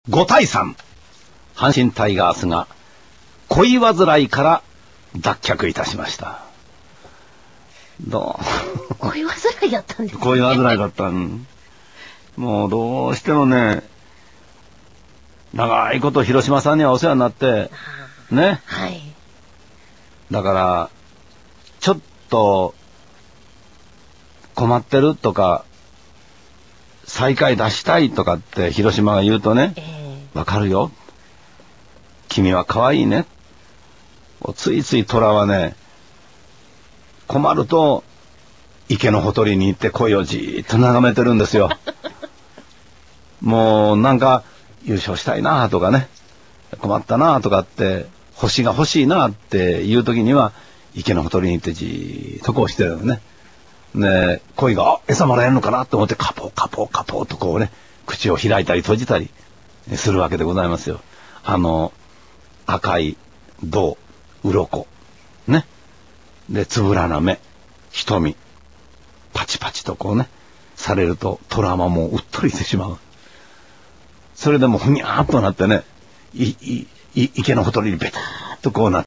5対3、阪神タイガースが恋煩いから脱却いたしました。 恋煩いだったんですね。 恋煩いだった。もうどうしてもね、長いこと広島さんにはお世話になってね、 はい。 だからちょっと困ってるとか再開出したいとかって広島が言うとね、わかるよ、君は可愛いね、ついつい虎はね、困ると池のほとりに行って恋をじーっと眺めてるんですよ。もうなんか優勝したいなとかね、困ったなとかって、星が欲しいなっていう時には池のほとりに行ってじーっとこうしてるのね。で、恋が餌もらえるのかなと思ってカポカポカポとこうね、口を開いたり閉じたりするわけでございますよ。赤い胴、鱗ね、でつぶらな目、瞳、パチパチとこうねされると虎はもううっとりしてしまう。それでもふにゃーっとなってね、池のほとりにベターっとこうなって